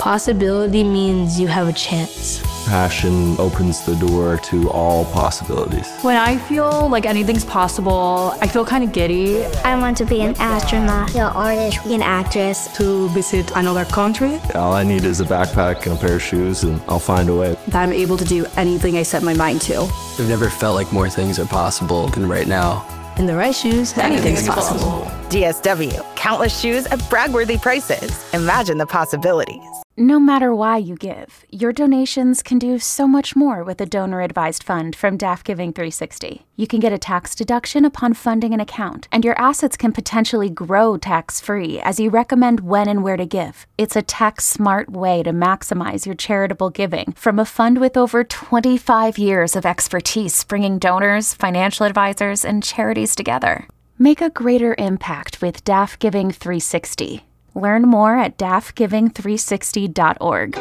Possibility means you have a chance. Passion opens the door to all possibilities. When I feel like anything's possible, I feel kind of giddy. I want to be an astronaut, an artist, an actress. To visit another country. All I need is a backpack and a pair of shoes, and I'll find a way. That I'm able to do anything I set my mind to. I've never felt like more things are possible than right now. In the right shoes, anything's possible. DSW, countless shoes at brag-worthy prices. Imagine the possibilities. No matter why you give, your donations can do so much more with a donor-advised fund from DAF Giving 360. You can get a tax deduction upon funding an account, and your assets can potentially grow tax-free as you recommend when and where to give. It's a tax-smart way to maximize your charitable giving from a fund with over 25 years of expertise bringing donors, financial advisors, and charities together. Make a greater impact with DAF Giving 360. Learn more at dafgiving360.org.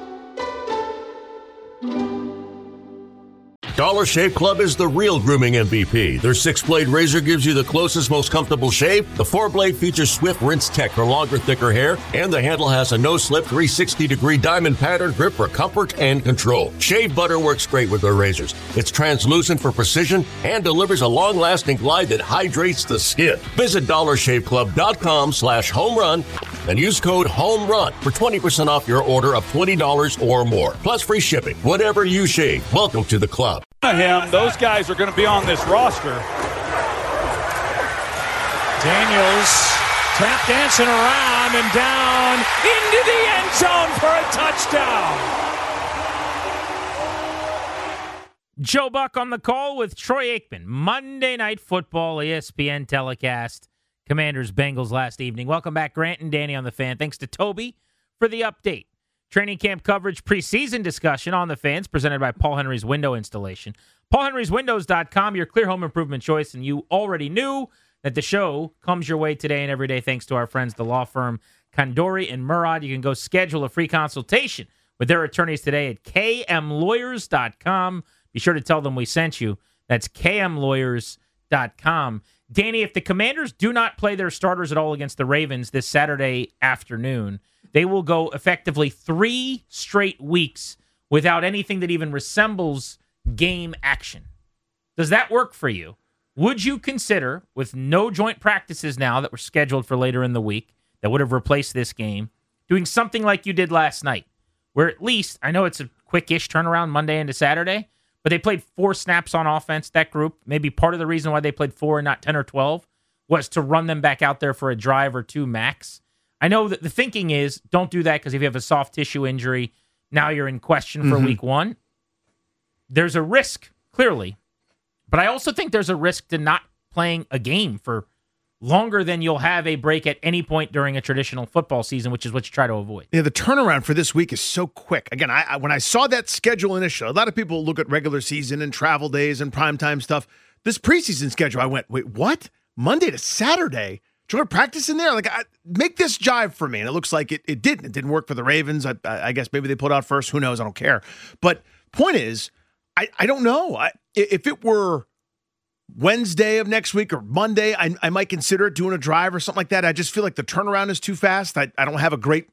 Dollar Shave Club is the real grooming MVP. Their 6-blade razor gives you the closest, most comfortable shave. The 4-blade features swift rinse tech for longer, thicker hair, and the handle has a no-slip 360-degree diamond pattern grip for comfort and control. Shave butter works great with their razors. It's translucent for precision and delivers a long-lasting glide that hydrates the skin. Visit dollarshaveclub.com/homerun and use code HOMERUN for 20% off your order of $20 or more. Plus free shipping. Whatever you shave, welcome to the club. Those guys are going to be on this roster. Daniels tap dancing around and down into the end zone for a touchdown. Joe Buck on the call with Troy Aikman. Monday Night Football, ESPN telecast. Commanders Bengals last evening. Welcome back, Grant and Danny on the Fan. Thanks to Toby for the update. Training camp coverage, preseason discussion on the Fans, presented by Paul Henry's Window Installation. PaulHenry'sWindows.com, your clear home improvement choice. And you already knew that the show comes your way today and every day thanks to our friends, the law firm Condori and Murad. You can go schedule a free consultation with their attorneys today at kmlawyers.com. Be sure to tell them we sent you. That's kmlawyers.com. Danny, if the Commanders do not play their starters at all against the Ravens this Saturday afternoon, they will go effectively 3 straight weeks without anything that even resembles game action. Does that work for you? Would you consider, with no joint practices now that were scheduled for later in the week that would have replaced this game, doing something like you did last night, where at least, I know it's a quick-ish turnaround Monday into Saturday, but they played 4 snaps on offense, that group. Maybe part of the reason why they played 4 and not 10 or 12 was to run them back out there for a drive or 2 max. I know that the thinking is don't do that because if you have a soft tissue injury, now you're in question for week 1. There's a risk, clearly. But I also think there's a risk to not playing a game for longer than you'll have a break at any point during a traditional football season, which is what you try to avoid. Yeah, the turnaround for this week is so quick. Again, when I saw that schedule initially, a lot of people look at regular season and travel days and primetime stuff. This preseason schedule, I went, wait, what? Monday to Saturday? Joint practice in there? Make this jive for me. And it looks like it didn't. It didn't work for the Ravens. I guess maybe they pulled out first. Who knows? I don't care. But point is, I don't know. If it were Wednesday of next week or Monday, I might consider it doing a drive or something like that. I just feel like the turnaround is too fast. I don't have a great,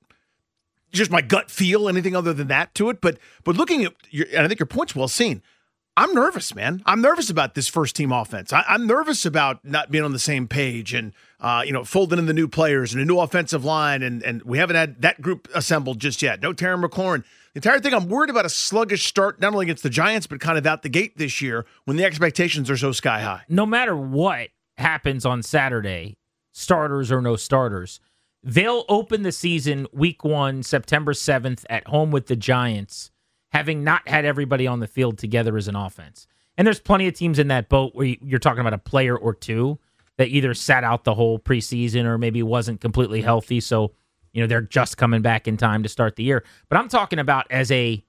just my gut feel, anything other than that to it. But looking at and I think your point's well seen. I'm nervous, man. I'm nervous about this first team offense. I'm nervous about not being on the same page and folding in the new players and a new offensive line, and we haven't had that group assembled just yet. No Terry McLaurin. The entire thing, I'm worried about a sluggish start, not only against the Giants, but kind of out the gate this year when the expectations are so sky high. No matter what happens on Saturday, starters or no starters, they'll open the season week 1, September 7th at home with the Giants, having not had everybody on the field together as an offense. And there's plenty of teams in that boat where you're talking about a player or two that either sat out the whole preseason or maybe wasn't completely healthy, so they're just coming back in time to start the year. But I'm talking about as a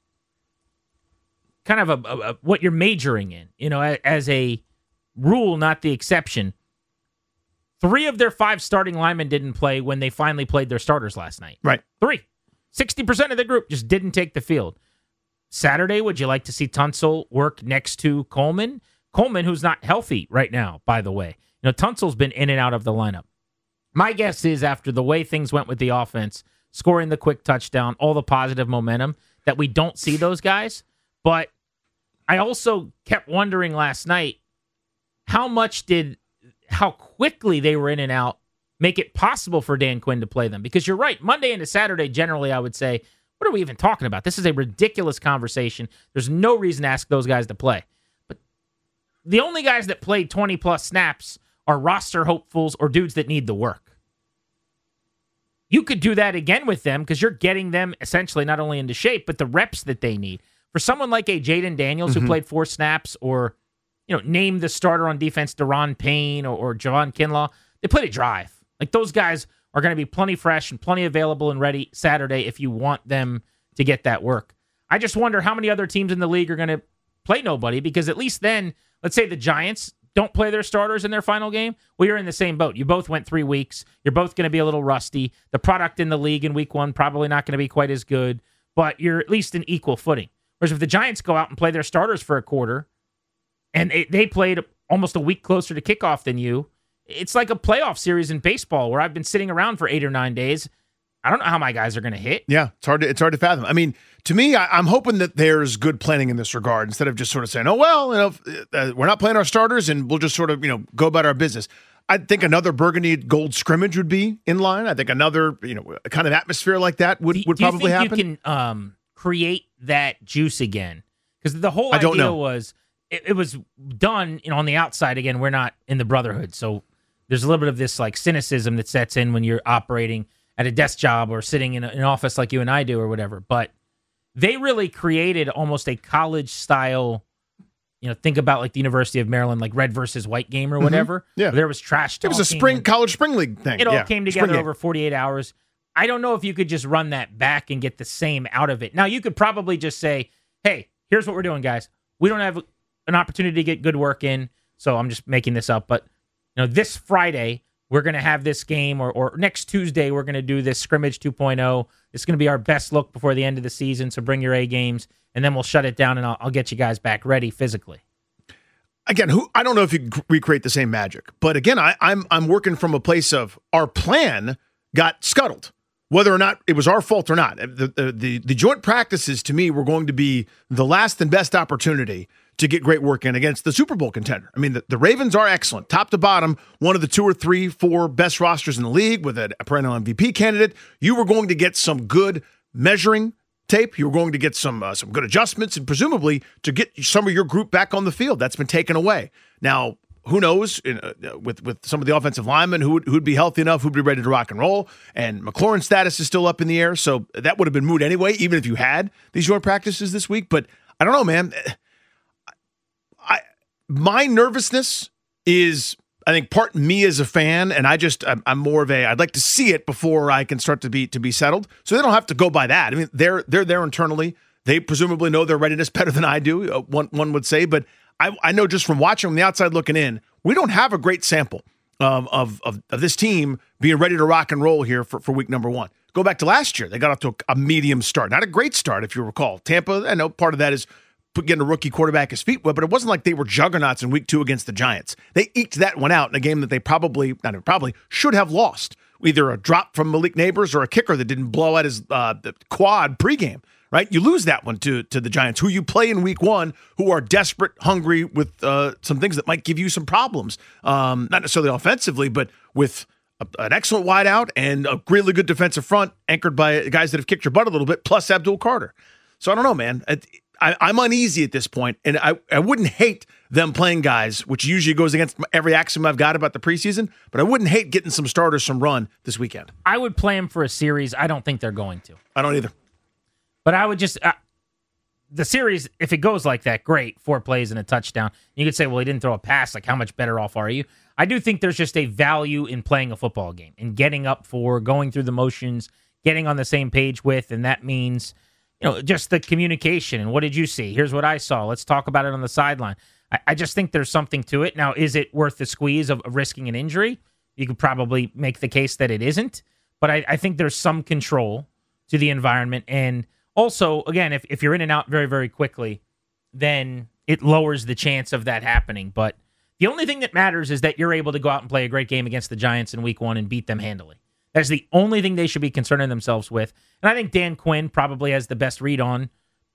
kind of a what you're majoring in, as a rule, not the exception. 3 of their 5 starting linemen didn't play when they finally played their starters last night. Right. 3. 60% of the group just didn't take the field. Saturday, would you like to see Tunsil work next to Coleman? Coleman, who's not healthy right now, by the way. Tunsil's been in and out of the lineup. My guess is after the way things went with the offense, scoring the quick touchdown, all the positive momentum, that we don't see those guys. But I also kept wondering last night, how quickly they were in and out make it possible for Dan Quinn to play them? Because you're right, Monday into Saturday, generally, I would say, what are we even talking about? This is a ridiculous conversation. There's no reason to ask those guys to play. But the only guys that played 20-plus snaps are roster hopefuls or dudes that need the work. You could do that again with them because you're getting them essentially not only into shape, but the reps that they need. For someone like a Jaden Daniels who played 4 snaps, or name the starter on defense, Deron Payne or Javon Kinlaw, they played a drive. Like, those guys are going to be plenty fresh and plenty available and ready Saturday if you want them to get that work. I just wonder how many other teams in the league are going to play nobody, because at least then, let's say the Giants don't play their starters in their final game. Well, you're in the same boat. You both went 3 weeks. You're both going to be a little rusty. The product in the league in week 1 probably not going to be quite as good, but you're at least in equal footing. Whereas if the Giants go out and play their starters for a quarter, and they played almost a week closer to kickoff than you, it's like a playoff series in baseball where I've been sitting around for 8 or 9 days. I don't know how my guys are going to hit. Yeah, it's hard to fathom. I mean, to me, I'm hoping that there's good planning in this regard, instead of just sort of saying, oh, well, we're not playing our starters and we'll just sort of, go about our business. I think another burgundy gold scrimmage would be in line. I think another, kind of atmosphere like that would probably happen. Do you think you can create that juice again? Because the whole idea was it was done on the outside. Again, we're not in the brotherhood, so there's a little bit of this like cynicism that sets in when you're operating at a desk job or sitting in an office like you and I do or whatever. But they really created almost a college style, think about like the University of Maryland, like red versus white game or whatever. Yeah. There was trash talking. It was a college spring league thing. It all came together over 48 hours. I don't know if you could just run that back and get the same out of it. Now, you could probably just say, hey, here's what we're doing, guys. We don't have an opportunity to get good work in, so I'm just making this up. But this Friday, we're going to have this game, or next Tuesday, we're going to do this scrimmage 2.0. It's going to be our best look before the end of the season, so bring your A games, and then we'll shut it down, and I'll get you guys back ready physically. Again, I don't know if you recreate the same magic, but again, I'm working from a place of our plan got scuttled, whether or not it was our fault or not. The joint practices, to me, were going to be the last and best opportunity to get great work in against the Super Bowl contender. I mean, the Ravens are excellent, top to bottom, one of the 2 or 3, 4 best rosters in the league with a perennial MVP candidate. You were going to get some good measuring tape. You were going to get some good adjustments, and presumably to get some of your group back on the field. That's been taken away. Now, who knows, with some of the offensive linemen who'd be healthy enough, who'd be ready to rock and roll, and McLaurin's status is still up in the air, so that would have been moot anyway, even if you had these joint practices this week. But I don't know, man. My nervousness is, I think, part me as a fan, and I'm more of I'd like to see it before I can start to be settled. So they don't have to go by that. I mean, they're there internally. They presumably know their readiness better than I do, one would say. But I know just from watching from the outside looking in, we don't have a great sample of this team being ready to rock and roll here for week number 1. Go back to last year. They got off to a medium start. Not a great start, if you recall. Tampa, I know part of that is getting a rookie quarterback his feet wet, but it wasn't like they were juggernauts in week 2 against the Giants. They eked that one out in a game that they probably should have lost. Either a drop from Malik Neighbors or a kicker that didn't blow out his quad pregame, right? You lose that one to the Giants, who you play in week 1, who are desperate, hungry with some things that might give you some problems. Not necessarily offensively, but with an excellent wideout and a really good defensive front anchored by guys that have kicked your butt a little bit, plus Abdul Carter. So I don't know, man. I'm uneasy at this point, and I wouldn't hate them playing guys, which usually goes against every axiom I've got about the preseason, but I wouldn't hate getting some starters some run this weekend. I would play them for a series. I don't think they're going to. I don't either. But I would just the series, if it goes like that, great, 4 plays and a touchdown. You could say, well, he didn't throw a pass. Like, how much better off are you? I do think there's just a value in playing a football game and getting up for, going through the motions, getting on the same page with, and that means just the communication. And what did you see? Here's what I saw. Let's talk about it on the sideline. I just think there's something to it. Now, is it worth the squeeze of risking an injury? You could probably make the case that it isn't. But I think there's some control to the environment. And also, again, if you're in and out very, very quickly, then it lowers the chance of that happening. But the only thing that matters is that you're able to go out and play a great game against the Giants in week 1 and beat them handily. That's the only thing they should be concerning themselves with. And I think Dan Quinn probably has the best read on,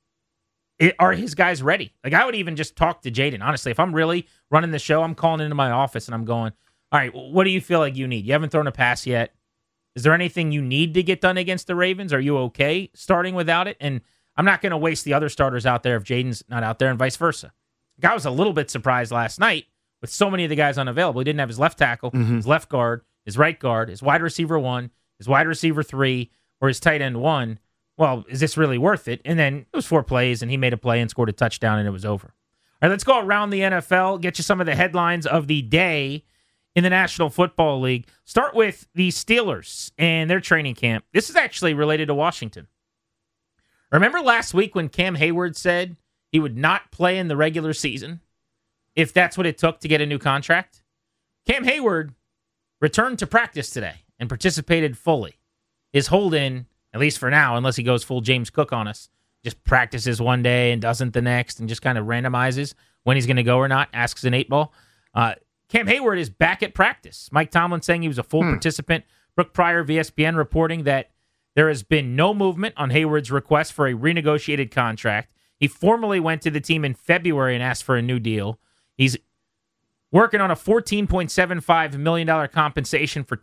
are his guys ready? Like, I would even just talk to Jaden. Honestly, if I'm really running the show, I'm calling into my office and I'm going, all right, what do you feel like you need? You haven't thrown a pass yet. Is there anything you need to get done against the Ravens? Are you okay starting without it? And I'm not going to waste the other starters out there if Jaden's not out there and vice versa. I was a little bit surprised last night with so many of the guys unavailable. He didn't have his left tackle, his left guard, his right guard, his wide receiver 1, his wide receiver 3, or his tight end 1. Well, is this really worth it? And then it was 4 plays, and he made a play and scored a touchdown, and it was over. All right, let's go around the NFL, get you some of the headlines of the day in the National Football League. Start with the Steelers and their training camp. This is actually related to Washington. Remember last week when Cam Hayward said he would not play in the regular season if that's what it took to get a new contract? Cam Hayward returned to practice today and participated fully. His hold-in, at least for now, unless he goes full James Cook on us, just practices one day and doesn't the next and just kind of randomizes when he's going to go or not, asks an 8-ball. Cam Hayward is back at practice. Mike Tomlin saying he was a full participant. Brooke Pryor of ESPN reporting that there has been no movement on Hayward's request for a renegotiated contract. He formally went to the team in February and asked for a new deal. He's working on a $14.75 million compensation for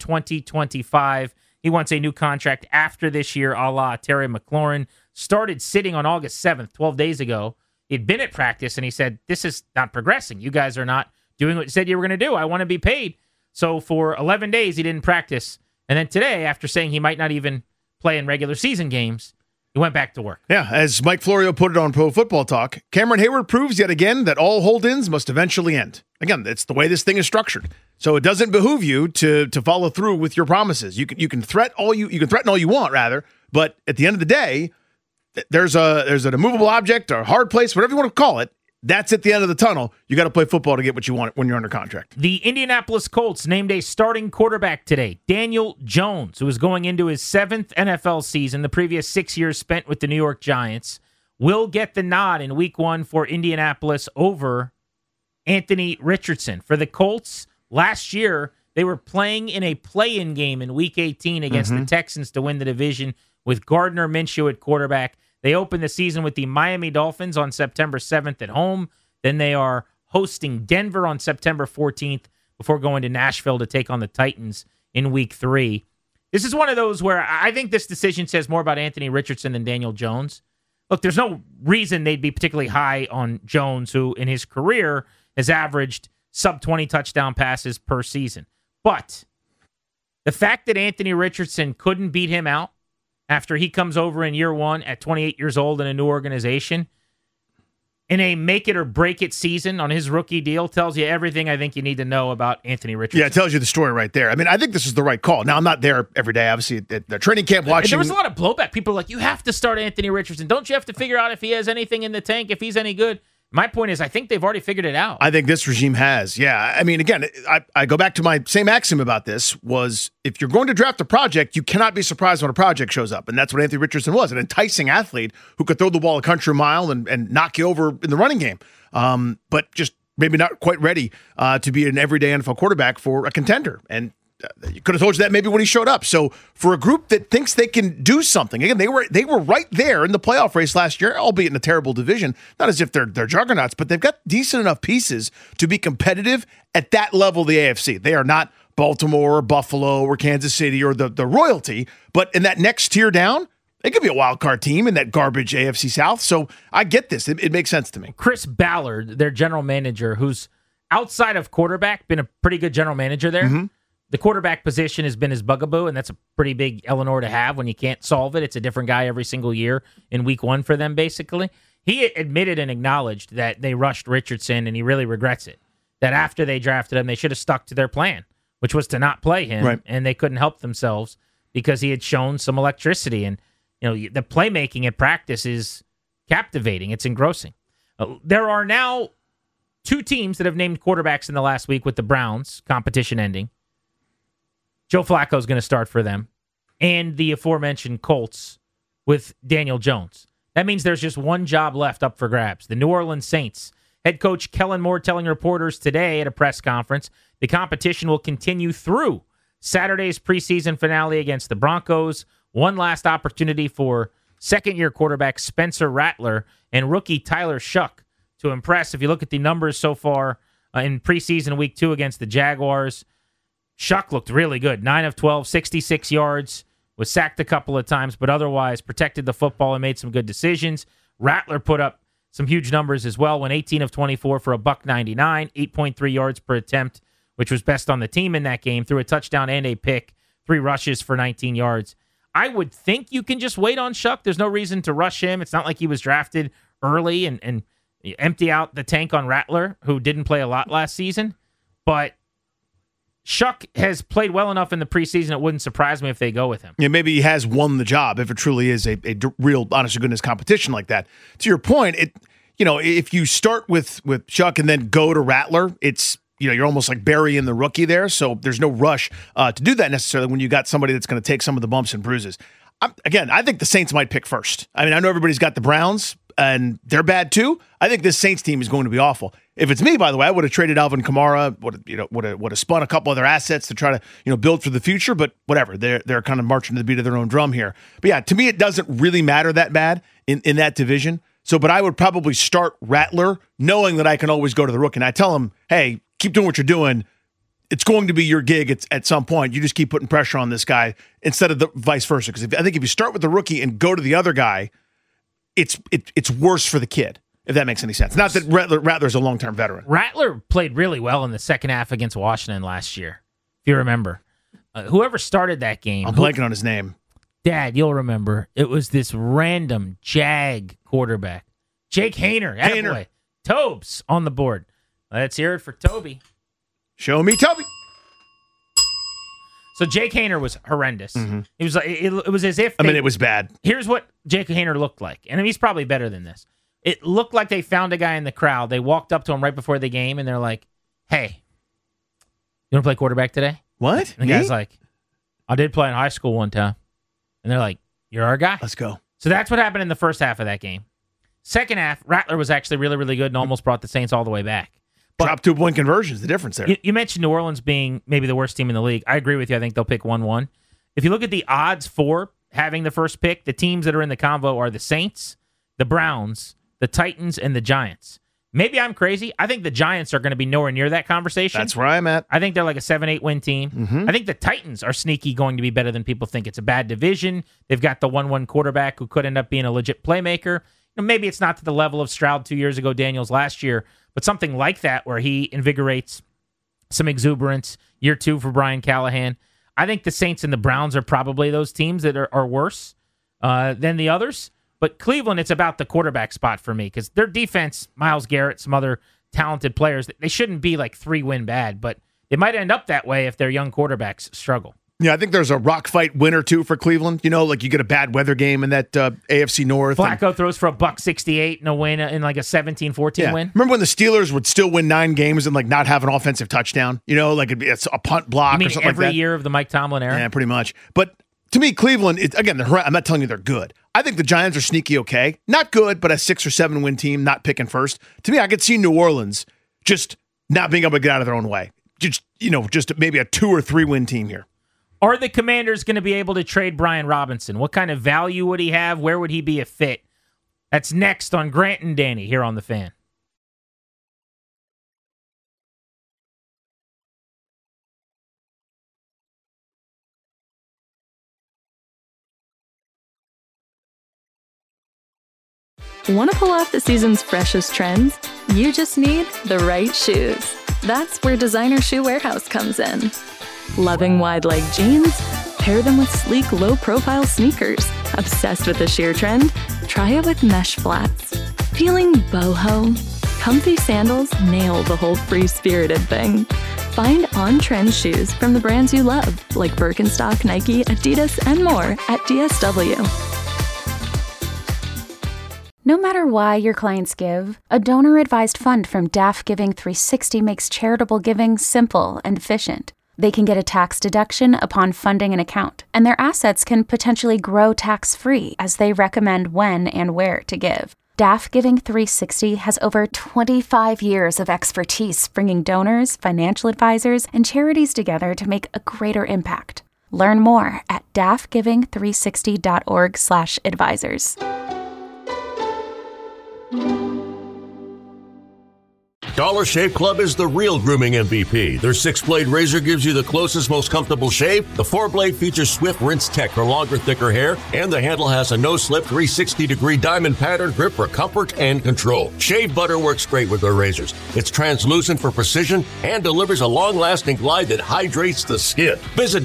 2025. He wants a new contract after this year, a la Terry McLaurin. Started sitting on August 7th, 12 days ago. He'd been at practice, and he said, this is not progressing. You guys are not doing what you said you were going to do. I want to be paid. So for 11 days, he didn't practice. And then today, after saying he might not even play in regular season games, he went back to work. Yeah, as Mike Florio put it on Pro Football Talk, Cameron Hayward proves yet again that all hold-ins must eventually end. Again, it's the way this thing is structured. So it doesn't behoove you to follow through with your promises. You can threaten all you want, rather, but at the end of the day, there's an immovable object or a hard place, whatever you want to call it. That's at the end of the tunnel. You got to play football to get what you want when you're under contract. The Indianapolis Colts named a starting quarterback today, Daniel Jones, who is going into his 7th NFL season, the previous 6 years spent with the New York Giants, will get the nod in Week 1 for Indianapolis over Anthony Richardson. For the Colts, last year, they were playing in a play-in game in Week 18 against the Texans to win the division with Gardner Minshew at quarterback. They open the season with the Miami Dolphins on September 7th at home. Then they are hosting Denver on September 14th before going to Nashville to take on the Titans in Week 3. This is one of those where I think this decision says more about Anthony Richardson than Daniel Jones. Look, there's no reason they'd be particularly high on Jones, who in his career has averaged sub-20 touchdown passes per season. But the fact that Anthony Richardson couldn't beat him out after he comes over in year 1 at 28 years old in a new organization, in a make-it-or-break-it season on his rookie deal, tells you everything I think you need to know about Anthony Richardson. Yeah, it tells you the story right there. I mean, I think this is the right call. Now, I'm not there every day, obviously, at the training camp watching. There was a lot of blowback. People are like, you have to start Anthony Richardson. Don't you have to figure out if he has anything in the tank, if he's any good? My point is, I think they've already figured it out. I think this regime has, yeah. I mean, again, I go back to my same axiom about this was if you're going to draft a project, you cannot be surprised when a project shows up. And that's what Anthony Richardson was, an enticing athlete who could throw the ball a country mile and knock you over in the running game. But just maybe not quite ready to be an everyday NFL quarterback for a contender. And you could have told you that maybe when he showed up. So for a group that thinks they can do something, again, they were right there in the playoff race last year, albeit in a terrible division. Not as if they're juggernauts, but they've got decent enough pieces to be competitive at that level of the AFC. They are not Baltimore or Buffalo or Kansas City or the royalty, but in that next tier down, they could be a wild card team in that garbage AFC South. So I get this. It makes sense to me. Chris Ballard, their general manager, who's outside of quarterback, been a pretty good general manager there. The quarterback position has been his bugaboo, and that's a pretty big Eleanor to have when you can't solve it. It's a different guy every single year in Week 1 for them, basically. He admitted and acknowledged that they rushed Richardson, and he really regrets it. That after they drafted him, they should have stuck to their plan, which was to not play him, and they couldn't help themselves because he had shown some electricity. And the playmaking at practice is captivating. It's engrossing. There are now 2 teams that have named quarterbacks in the last week with the Browns, competition ending. Joe Flacco is going to start for them, and the aforementioned Colts with Daniel Jones. That means there's just one job left up for grabs. The New Orleans Saints. Head coach Kellen Moore telling reporters today at a press conference the competition will continue through Saturday's preseason finale against the Broncos. One last opportunity for second-year quarterback Spencer Rattler and rookie Tyler Shuck to impress. If you look at the numbers so far in preseason week 2 against the Jaguars, Shuck looked really good. 9 of 12, 66 yards, was sacked a couple of times, but otherwise protected the football and made some good decisions. Rattler put up some huge numbers as well, went 18 of 24 for a $199, 8.3 yards per attempt, which was best on the team in that game, threw a touchdown and a pick, 3 rushes for 19 yards. I would think you can just wait on Shuck. There's no reason to rush him. It's not like he was drafted early and empty out the tank on Rattler, who didn't play a lot last season. But Shuck has played well enough in the preseason, it wouldn't surprise me if they go with him. Yeah, maybe he has won the job if it truly is a real, honest-to-goodness competition like that. To your point, if you start with Shuck and then go to Rattler, it's you're almost like burying the rookie there, so there's no rush to do that necessarily when you got somebody that's going to take some of the bumps and bruises. I think the Saints might pick first. I mean, I know everybody's got the Browns, and they're bad too. I think this Saints team is going to be awful. If it's me, by the way, I would have traded Alvin Kamara, would have spun a couple of their assets to try to build for the future. But whatever, they're kind of marching to the beat of their own drum here. But yeah, to me, it doesn't really matter that bad in that division. So, but I would probably start Rattler, knowing that I can always go to the rookie. And I tell him, hey, keep doing what you're doing. It's going to be your gig at some point. You just keep putting pressure on this guy instead of the vice versa. Because I think if you start with the rookie and go to the other guy, it's worse for the kid, if that makes any sense. Not that Rattler's a long-term veteran. Rattler played really well in the second half against Washington last year, if you remember. Whoever started that game. I'm blanking on his name. Dad, you'll remember. It was this random Jag quarterback. Jake Haener. Tobes on the board. Let's hear it for Toby. Show me Toby. So Jake Haener was horrendous. Mm-hmm. It was like it was as if it was bad. Here's what Jake Haener looked like, and he's probably better than this. It looked like they found a guy in the crowd. They walked up to him right before the game, and they're like, "Hey, you want to play quarterback today?" What? And the guy's like, "I did play in high school one time." And they're like, "You're our guy. Let's go." So that's what happened in the first half of that game. Second half, Rattler was actually really, really good and almost brought the Saints all the way back. But drop 2-point conversions, the difference there. You mentioned New Orleans being maybe the worst team in the league. I agree with you. I think they'll pick 1-1. If you look at the odds for having the first pick, the teams that are in the convo are the Saints, the Browns, the Titans, and the Giants. Maybe I'm crazy. I think the Giants are going to be nowhere near that conversation. That's where I'm at. I think they're like a 7-8 win team. Mm-hmm. I think the Titans are sneaky going to be better than people think. It's a bad division. They've got the 1-1 quarterback who could end up being a legit playmaker. Maybe it's not to the level of Stroud 2 years ago, Daniels last year, but something like that where he invigorates some exuberance. Year 2 for Brian Callahan. I think the Saints and the Browns are probably those teams that are worse than the others. But Cleveland, it's about the quarterback spot for me because their defense, Myles Garrett, some other talented players, they shouldn't be like 3-win bad, but they might end up that way if their young quarterbacks struggle. Yeah, I think there's a rock fight win or two for Cleveland. Like you get a bad weather game in that AFC North. Flacco throws for a $168 and a win in like a 17-14 win. Remember when the Steelers would still win 9 games and like not have an offensive touchdown? Like it's a punt block or something like that. Every year of the Mike Tomlin era? Yeah, pretty much. But to me, Cleveland, I'm not telling you they're good. I think the Giants are sneaky okay. Not good, but a 6 or 7 win team, not picking first. To me, I could see New Orleans just not being able to get out of their own way. Just maybe a 2 or 3 win team here. Are the Commanders going to be able to trade Brian Robinson? What kind of value would he have? Where would he be a fit? That's next on Grant and Danny here on The Fan. Want to pull off the season's freshest trends? You just need the right shoes. That's where Designer Shoe Warehouse comes in. Loving wide-leg jeans? Pair them with sleek, low-profile sneakers. Obsessed with the sheer trend? Try it with mesh flats. Feeling boho? Comfy sandals nail the whole free-spirited thing. Find on-trend shoes from the brands you love, like Birkenstock, Nike, Adidas, and more at DSW. No matter why your clients give, a donor-advised fund from DAF Giving 360 makes charitable giving simple and efficient. They can get a tax deduction upon funding an account, and their assets can potentially grow tax-free as they recommend when and where to give. DAF Giving 360 has over 25 years of expertise bringing donors, financial advisors, and charities together to make a greater impact. Learn more at dafgiving360.org/advisors. Dollar Shave Club is the real grooming MVP. Their 6-blade razor gives you the closest, most comfortable shave. The 4-blade features swift rinse tech for longer, thicker hair, and the handle has a no-slip 360-degree diamond pattern grip for comfort and control. Shave butter works great with their razors. It's translucent for precision and delivers a long-lasting glide that hydrates the skin. Visit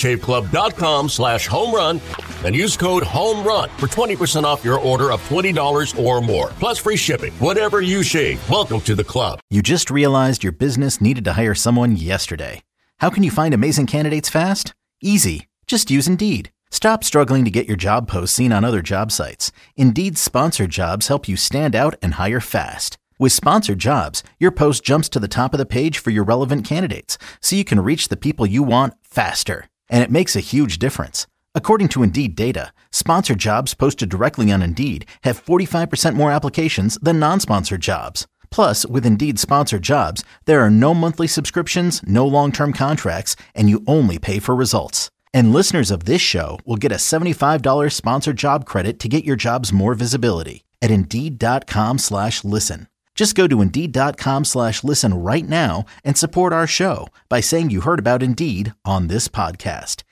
dollarshaveclub.com/homerun and use code HOMERUN for 20% off your order of $20 or more, plus free shipping. Whatever you shave, welcome to the club. You just realized your business needed to hire someone yesterday. How can you find amazing candidates fast? Easy. Just use Indeed. Stop struggling to get your job posts seen on other job sites. Indeed's sponsored jobs help you stand out and hire fast. With sponsored jobs, your post jumps to the top of the page for your relevant candidates, so you can reach the people you want faster. And it makes a huge difference. According to Indeed data, sponsored jobs posted directly on Indeed have 45% more applications than non-sponsored jobs. Plus, with Indeed sponsored jobs, there are no monthly subscriptions, no long-term contracts, and you only pay for results. And listeners of this show will get a $75 sponsored job credit to get your jobs more visibility at Indeed.com/listen. Just go to Indeed.com/listen right now and support our show by saying you heard about Indeed on this podcast.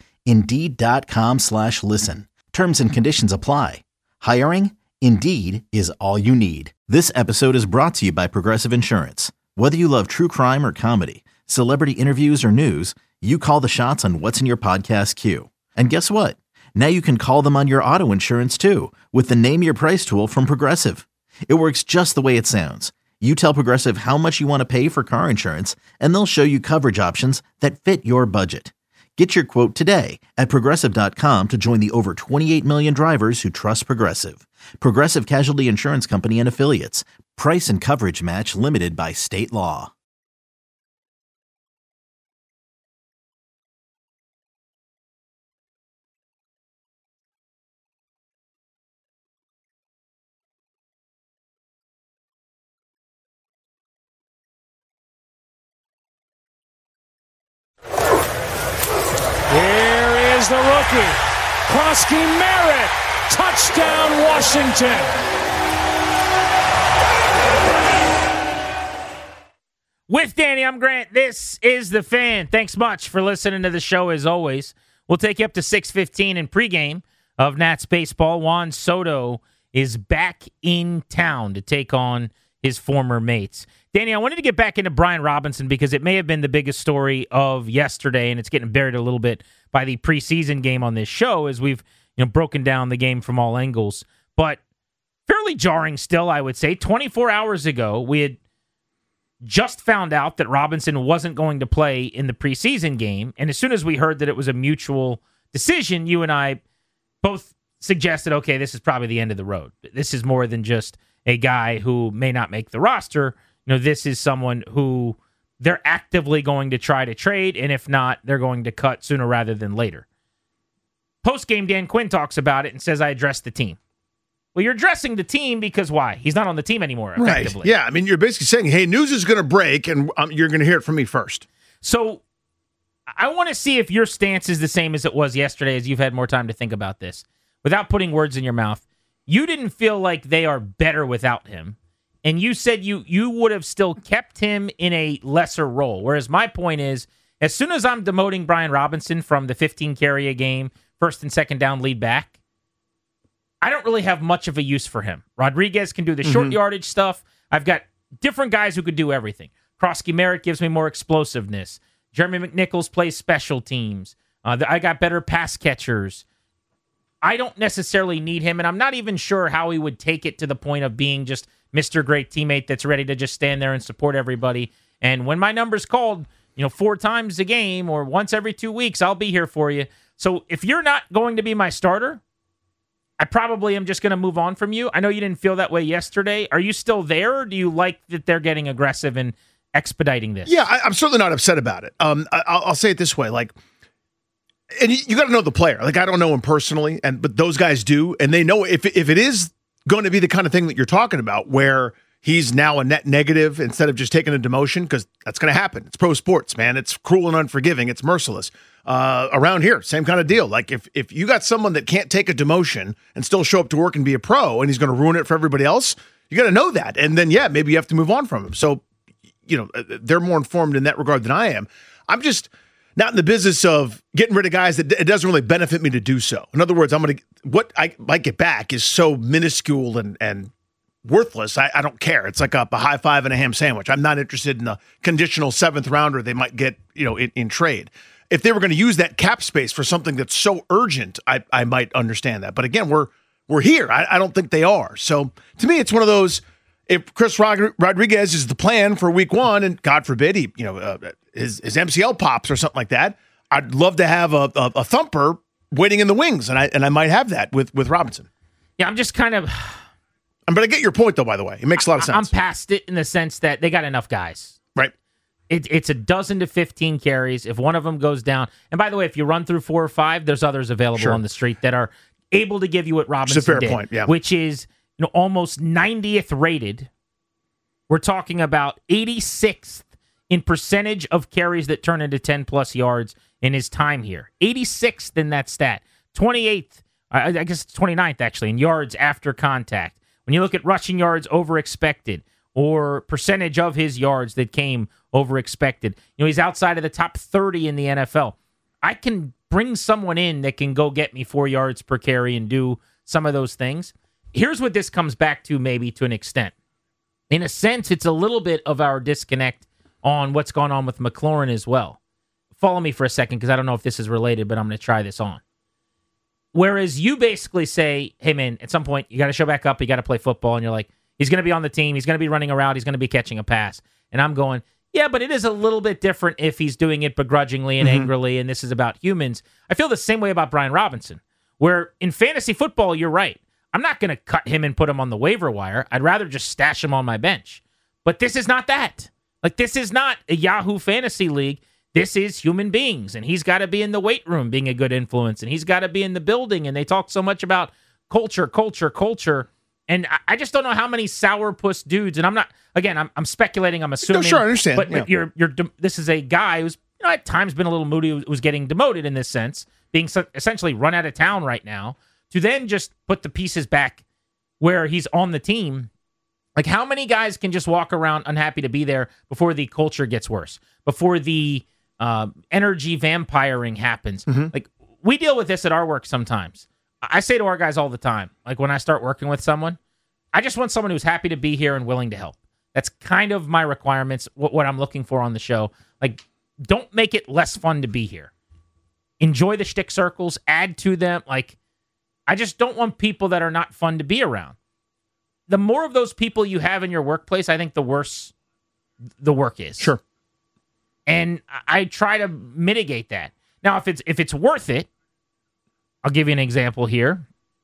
Indeed.com/listen. Terms and conditions apply. Hiring? Indeed is all you need. This episode is brought to you by Progressive Insurance. Whether you love true crime or comedy, celebrity interviews or news, you call the shots on what's in your podcast queue. And guess what? Now you can call them on your auto insurance too with the Name Your Price tool from Progressive. It works just the way it sounds. You tell Progressive how much you want to pay for car insurance, and they'll show you coverage options that fit your budget. Get your quote today at Progressive.com to join the over 28 million drivers who trust Progressive. Progressive Casualty Insurance Company and Affiliates. Price and coverage match limited by state law. Here is the rookie, Krosky Merritt. Touchdown, Washington. With Danny, I'm Grant. This is The Fan. Thanks much for listening to the show as always. We'll take you up to 6:15 in pregame of Nats baseball. Juan Soto is back in town to take on his former mates. Danny, I wanted to get back into Brian Robinson because it may have been the biggest story of yesterday, and it's getting buried a little bit by the preseason game on this show as we've broken down the game from all angles. But fairly jarring still, I would say. 24 hours ago, we had just found out that Robinson wasn't going to play in the preseason game, and as soon as we heard that it was a mutual decision, you and I both suggested, okay, this is probably the end of the road. This is more than just a guy who may not make the roster. This is someone who they're actively going to try to trade, and if not, they're going to cut sooner rather than later. Post-game, Dan Quinn talks about it and says, I addressed the team. Well, you're addressing the team because why? He's not on the team anymore, effectively. Right. Yeah, I mean, you're basically saying, hey, news is going to break, and you're going to hear it from me first. So I want to see if your stance is the same as it was yesterday, as you've had more time to think about this. Without putting words in your mouth, you didn't feel like they are better without him. And you said you would have still kept him in a lesser role. Whereas my point is, as soon as I'm demoting Brian Robinson from the 15 carry a game, first and second down lead back, I don't really have much of a use for him. Rodriguez can do the short yardage stuff. I've got different guys who could do everything. Krosky Merritt gives me more explosiveness. Jeremy McNichols plays special teams. I got better pass catchers. I don't necessarily need him, and I'm not even sure how he would take it to the point of being just Mr. Great teammate that's ready to just stand there and support everybody. And when my number's called, 4 times a game or once every 2 weeks, I'll be here for you. So if you're not going to be my starter, I probably am just going to move on from you. I know you didn't feel that way yesterday. Are you still there, or do you like that they're getting aggressive and expediting this? Yeah, I'm certainly not upset about it. I'll say it this way, and you got to know the player. I don't know him personally, but those guys do, and they know if it is going to be the kind of thing that you're talking about where he's now a net negative instead of just taking a demotion? Because that's going to happen. It's pro sports, man. It's cruel and unforgiving. It's merciless. Around here, same kind of deal. Like if you got someone that can't take a demotion and still show up to work and be a pro, and he's going to ruin it for everybody else, you got to know that. And then, maybe you have to move on from him. So, they're more informed in that regard than I am. I'm just not in the business of getting rid of guys that it doesn't really benefit me to do so. In other words, what I might get back is so minuscule and worthless. I don't care. It's like a high five and a ham sandwich. I'm not interested in a conditional 7th rounder they might get, in trade. If they were going to use that cap space for something that's so urgent, I might understand that. But again, we're here. I don't think they are. So to me, it's one of those. If Chris Rodriguez is the plan for week 1, and God forbid he, his MCL pops or something like that, I'd love to have a thumper waiting in the wings, and I might have that with Robinson. Yeah, I'm just kind of. But I get your point, though. By the way, it makes a lot of sense. I'm past it in the sense that they got enough guys. Right. It's a dozen to 15 carries. If one of them goes down, and by the way, if you run through 4 or 5, there's others available on the street that are able to give you what Robinson did, point, yeah. which is almost 90th rated. We're talking about 86th in percentage of carries that turn into 10-plus yards in his time here. 86th in that stat. 28th, I guess it's 29th, actually, in yards after contact. When you look at rushing yards over expected or percentage of his yards that came over expected, he's outside of the top 30 in the NFL. I can bring someone in that can go get me 4 yards per carry and do some of those things. Here's what this comes back to, maybe to an extent. In a sense, it's a little bit of our disconnect on what's going on with McLaurin as well. Follow me for a second, because I don't know if this is related, but I'm going to try this on. Whereas you basically say, hey, man, at some point, you got to show back up, you got to play football, and you're like, he's going to be on the team, he's going to be running a route, he's going to be catching a pass. And I'm going, yeah, but it is a little bit different if he's doing it begrudgingly and angrily, and this is about humans. I feel the same way about Brian Robinson, where in fantasy football, you're right. I'm not going to cut him and put him on the waiver wire. I'd rather just stash him on my bench. But this is not that. Like, this is not a Yahoo fantasy league. This is human beings, and he's got to be in the weight room being a good influence, and he's got to be in the building, and they talk so much about culture, and I just don't know how many sourpuss dudes, and I'm not, again, I'm speculating, I'm assuming. No, sure, I understand. But you're this is a guy who's at times been a little moody, who's getting demoted in this sense, being essentially run out of town right now, to then just put the pieces back where he's on the team. Like, how many guys can just walk around unhappy to be there before the culture gets worse, before the energy vampiring happens? Like, we deal with this at our work sometimes. I say to our guys all the time, like, when I start working with someone, I just want someone who's happy to be here and willing to help. That's kind of my requirements, what I'm looking for on the show. Like, don't make it less fun to be here. Enjoy the shtick circles, add to them. Like, I just don't want people that are not fun to be around. The more of those people you have in your workplace, I think the worse the work is. Sure. And I try to mitigate that. Now, if it's worth it, I'll give you an example here.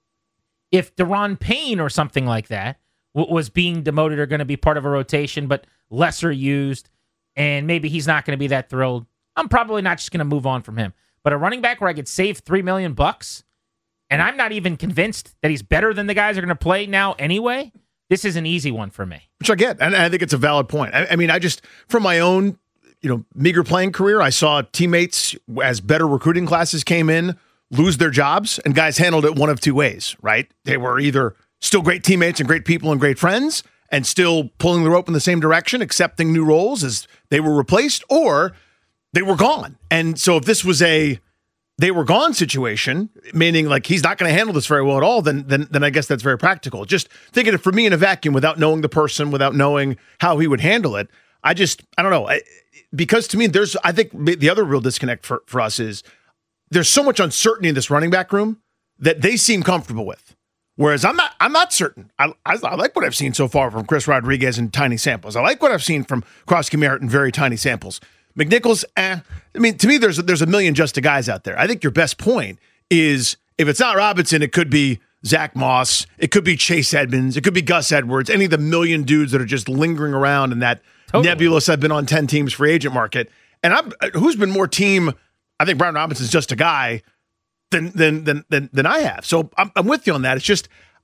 If Daron Payne or something like that was being demoted or going to be part of a rotation, but lesser used, and maybe he's not going to be that thrilled, I'm probably not just going to move on from him. But a running back where I could save $3 million, and I'm not even convinced that he's better than the guys that are going to play now anyway, this is an easy one for me. Which I get, and I think it's a valid point. I mean, I just, from my own, meager playing career, I saw teammates, as better recruiting classes came in, lose their jobs, and guys handled it one of two ways, right? They were either still great teammates and great people and great friends, and still pulling the rope in the same direction, accepting new roles as they were replaced, or they were gone. And so if this was a they were gone situation, meaning like he's not going to handle this very well at all, then I guess that's very practical. Just thinking of it for me in a vacuum, without knowing the person, without knowing how he would handle it, I don't know. Because to me, I think the other real disconnect for us is there's so much uncertainty in this running back room that they seem comfortable with. Whereas I'm not certain. I like what I've seen so far from Chris Rodriguez in tiny samples. I like what I've seen from Krosky Merritt in very tiny samples. McNichols, I mean, to me, there's a million just guys out there. I think your best point is, if it's not Robinson, it could be Zach Moss, it could be Chase Edmonds, it could be Gus Edwards, any of the million dudes that are just lingering around in that nebulous I've been on 10 teams free agent market. And who's been more team? I think Brian Robinson's just a guy than I have. So I'm with you on that. It's just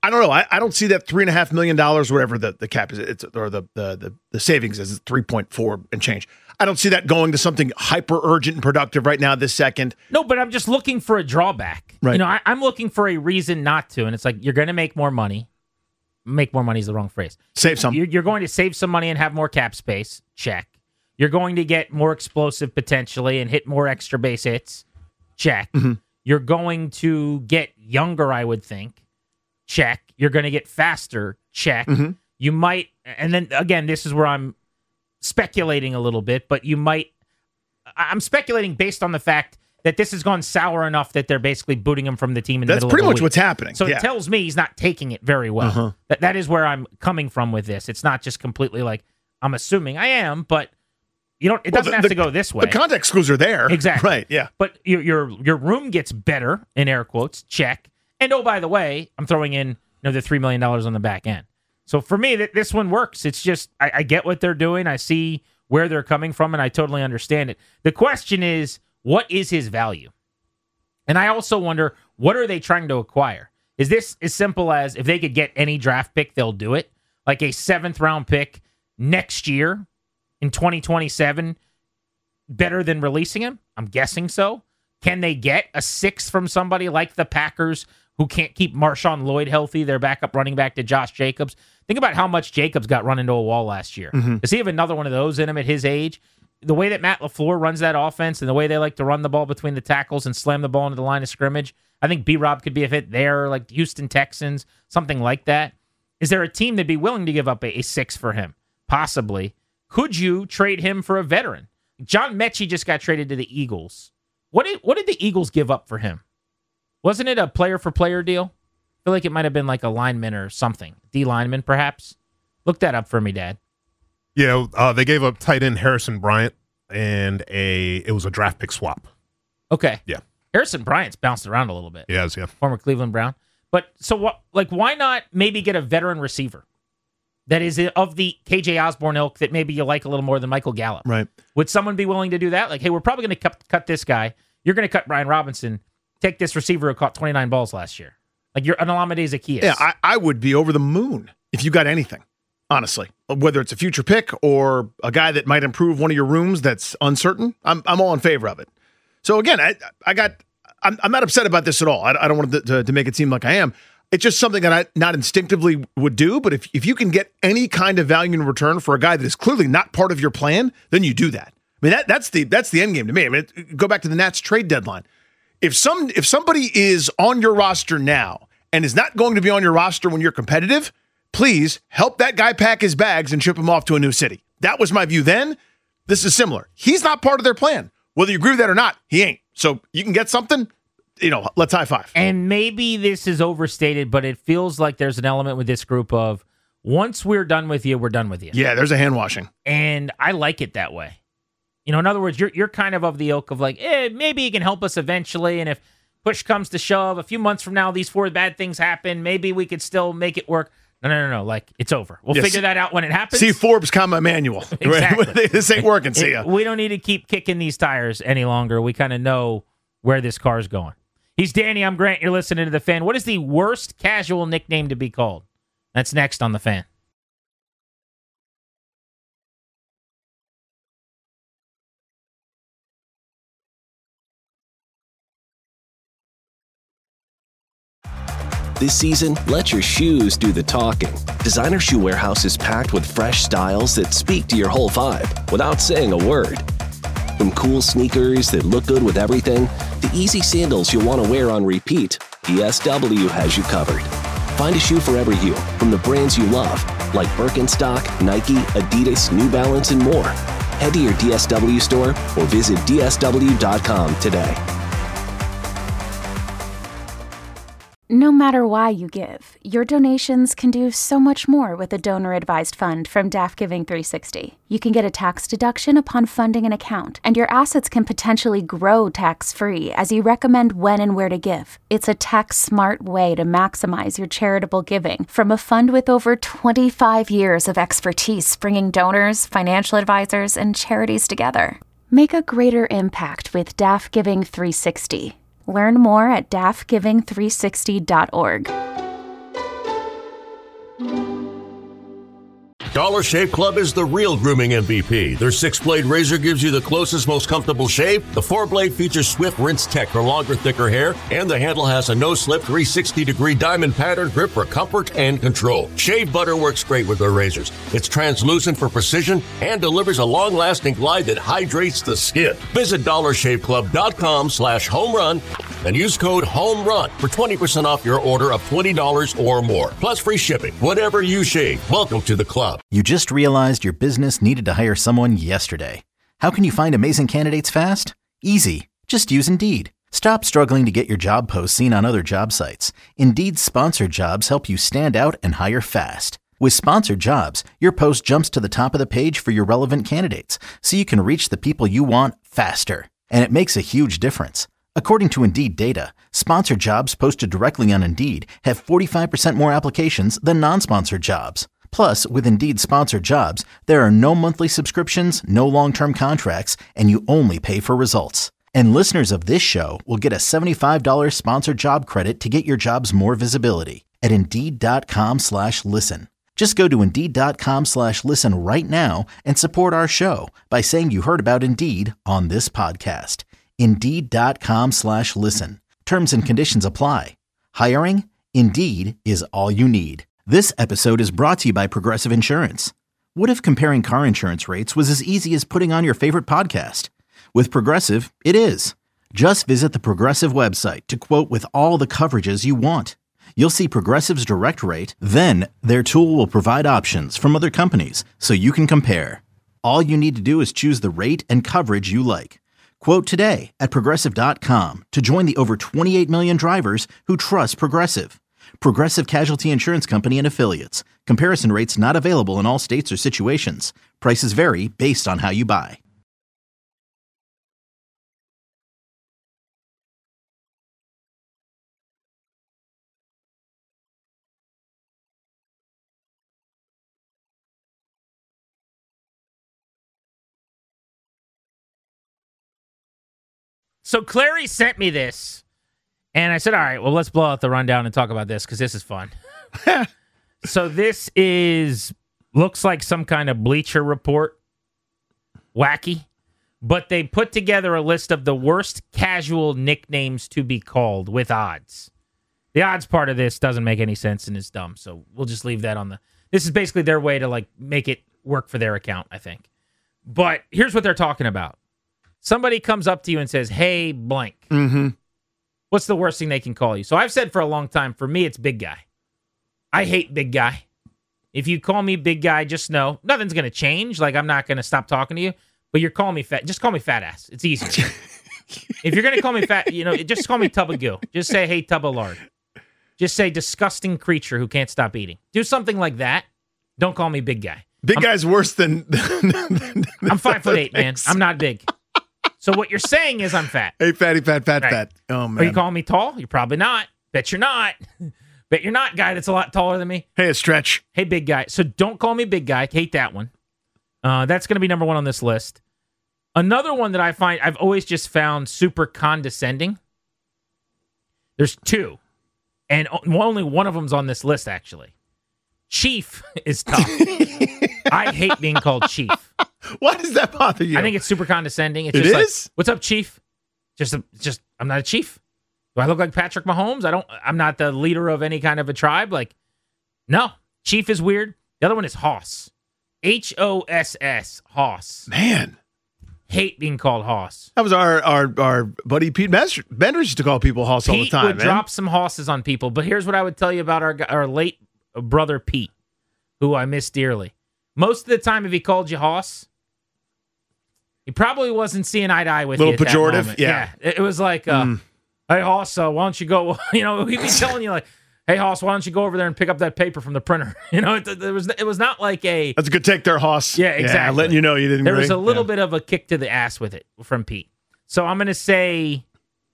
I don't know. I don't see that $3.5 million, whatever the cap is, or the savings is 3.4 and change. I don't see that going to something hyper urgent and productive right now this second. No, but I'm just looking for a drawback. Right. You know, I'm looking for a reason not to. And it's like, you're going to make more money. Make more money is the wrong phrase. Save some. You're going to save some money and have more cap space. Check. You're going to get more explosive potentially and hit more extra base hits. Check. Mm-hmm. You're going to get younger, I would think. Check. You're going to get faster. Check. Mm-hmm. You might, and then again, this is where I'm speculating a little bit, but I'm speculating based on the fact that this has gone sour enough that they're basically booting him from the team in the middle of the week. That's pretty much what's happening. So yeah. It tells me he's not taking it very well. Uh-huh. That is where I'm coming from with this. It's not just completely like, I'm assuming I am, but it doesn't have to go this way. The context clues are there. Exactly. Right, yeah. But your room gets better, in air quotes, check. And oh, by the way, I'm throwing in the $3 million on the back end. So for me, this one works. It's just, I get what they're doing. I see where they're coming from, and I totally understand it. The question is, what is his value? And I also wonder, what are they trying to acquire? Is this as simple as if they could get any draft pick, they'll do it? Like a 7th round pick next year in 2027, better than releasing him? I'm guessing so. Can they get a 6th from somebody like the Packers who can't keep Marshawn Lloyd healthy, their backup running back to Josh Jacobs? Think about how much Jacobs got run into a wall last year. Mm-hmm. Does he have another one of those in him at his age? The way that Matt LaFleur runs that offense and the way they like to run the ball between the tackles and slam the ball into the line of scrimmage, I think B-Rob could be a fit there, like Houston Texans, something like that. Is there a team that'd be willing to give up a 6 for him? Possibly. Could you trade him for a veteran? John Mechie just got traded to the Eagles. What did the Eagles give up for him? Wasn't it a player-for-player deal? I feel like it might have been like a lineman or something. D-lineman, perhaps? Look that up for me, Dad. Yeah, they gave up tight end Harrison Bryant, and it was a draft pick swap. Okay. Yeah. Harrison Bryant's bounced around a little bit. Yeah. Former Cleveland Brown. But so what? Like, why not maybe get a veteran receiver that is of the KJ Osborne ilk that maybe you like a little more than Michael Gallup? Right. Would someone be willing to do that? Like, hey, we're probably going to cut this guy. You're going to cut Brian Robinson. Take this receiver who caught 29 balls last year. Like, you're an Olamide Zaccheaus. Yeah, I would be over the moon if you got anything, honestly. Whether it's a future pick or a guy that might improve one of your rooms that's uncertain, I'm all in favor of it. So again, I'm not upset about this at all. I don't want to make it seem like I am. It's just something that I not instinctively would do. But if you can get any kind of value in return for a guy that is clearly not part of your plan, then you do that. I mean, that's the end game to me. I mean, go back to the Nats trade deadline. If somebody is on your roster now and is not going to be on your roster when you're competitive, please help that guy pack his bags and ship him off to a new city. That was my view then. This is similar. He's not part of their plan. Whether you agree with that or not, he ain't. So you can get something, let's high five. And maybe this is overstated, but it feels like there's an element with this group of once we're done with you, we're done with you. Yeah, there's a hand washing. And I like it that way. In other words, you're kind of the ilk of like, maybe he can help us eventually. And if push comes to shove, a few months from now, these 4 bad things happen, maybe we could still make it work. No. Like, it's over. We'll figure that out when it happens. See Forbes, Manual. Exactly. This ain't working. See ya. We don't need to keep kicking these tires any longer. We kind of know where this car's going. He's Danny. I'm Grant. You're listening to The Fan. What is the worst casual nickname to be called? That's next on The Fan. This season, let your shoes do the talking. Designer Shoe Warehouse is packed with fresh styles that speak to your whole vibe without saying a word. From cool sneakers that look good with everything, to easy sandals you'll want to wear on repeat, DSW has you covered. Find a shoe for every you, from the brands you love, like Birkenstock, Nike, Adidas, New Balance, and more. Head to your DSW store or visit DSW.com today. No matter why you give, your donations can do so much more with a donor-advised fund from DAF Giving 360. You can get a tax deduction upon funding an account, and your assets can potentially grow tax-free as you recommend when and where to give. It's a tax-smart way to maximize your charitable giving from a fund with over 25 years of expertise bringing donors, financial advisors, and charities together. Make a greater impact with DAF Giving 360. Learn more at dafgiving360.org. Dollar Shave Club is the real grooming MVP. Their 6-blade razor gives you the closest, most comfortable shave. The 4-blade features Swift Rinse Tech for longer, thicker hair, and the handle has a no-slip 360-degree diamond pattern grip for comfort and control. Shave butter works great with their razors. It's translucent for precision and delivers a long-lasting glide that hydrates the skin. Visit dollarshaveclub.com/homerun and use code HOMERUN for 20% off your order of $20 or more, plus free shipping. Whatever you shave, welcome to the club. You just realized your business needed to hire someone yesterday. How can you find amazing candidates fast? Easy. Just use Indeed. Stop struggling to get your job posts seen on other job sites. Indeed's sponsored jobs help you stand out and hire fast. With sponsored jobs, your post jumps to the top of the page for your relevant candidates, so you can reach the people you want faster. And it makes a huge difference. According to Indeed data, sponsored jobs posted directly on Indeed have 45% more applications than non-sponsored jobs. Plus, with Indeed sponsored jobs, there are no monthly subscriptions, no long-term contracts, and you only pay for results. And listeners of this show will get a $75 sponsored job credit to get your jobs more visibility at Indeed.com/listen. Just go to Indeed.com/listen right now and support our show by saying you heard about Indeed on this podcast. Indeed.com/listen. Terms and conditions apply. Hiring? Indeed is all you need. This episode is brought to you by Progressive Insurance. What if comparing car insurance rates was as easy as putting on your favorite podcast? With Progressive, it is. Just visit the Progressive website to quote with all the coverages you want. You'll see Progressive's direct rate, then their tool will provide options from other companies so you can compare. All you need to do is choose the rate and coverage you like. Quote today at Progressive.com to join the over 28 million drivers who trust Progressive. Progressive Casualty Insurance Company and Affiliates. Comparison rates not available in all states or situations. Prices vary based on how you buy. So Clary sent me this, and I said, all right, well, let's blow out the rundown and talk about this because this is fun. So this looks like some kind of Bleacher Report, wacky, but they put together a list of the worst casual nicknames to be called with odds. The odds part of this doesn't make any sense and is dumb, so we'll just leave that on the... This is basically their way to like make it work for their account, I think. But here's what they're talking about. Somebody comes up to you and says, hey, blank. Mm-hmm. What's the worst thing they can call you? So I've said for a long time, for me, it's big guy. I hate big guy. If you call me big guy, just know nothing's going to change. Like, I'm not going to stop talking to you, but you're calling me fat. Just call me fat ass. It's easy. If you're going to call me fat, just call me tub of goo. Just say, hey, tub of lard. Just say disgusting creature who can't stop eating. Do something like that. Don't call me big guy. Big guy's worse than... I'm 5'8", man. I'm not big. So what you're saying is I'm fat. Hey, fatty, fat. Right. Oh, man. Are you calling me tall? You're probably not. Bet you're not. Bet you're not, guy that's a lot taller than me. Hey, a stretch. Hey, big guy. So don't call me big guy. Hate that one. That's going to be number one on this list. Another one that I've always just found super condescending. There's two. And only one of them's on this list, actually. Chief is tough. I hate being called chief. Why does that bother you? I think it's super condescending. It's it just is? like, what's up, chief? Just I'm not a chief. Do I look like Patrick Mahomes? I'm not the leader of any kind of a tribe. Like, no. Chief is weird. The other one is Hoss. Hoss. Hoss. Man. Hate being called Hoss. That was our buddy Pete Benders used to call people Hoss all the time. Pete would drop some Hosses on people. But here's what I would tell you about our late brother Pete, who I miss dearly. Most of the time, if he called you Hoss, he probably wasn't seeing eye to eye with you. Little pejorative, yeah. It was like, hey Hoss, why don't you go? He'd be telling you like, hey Hoss, why don't you go over there and pick up that paper from the printer? It was not like a. That's a good take there, Hoss. Yeah, exactly. Yeah, letting you know you didn't. There was a little bit of a kick to the ass with it from Pete. So I'm gonna say,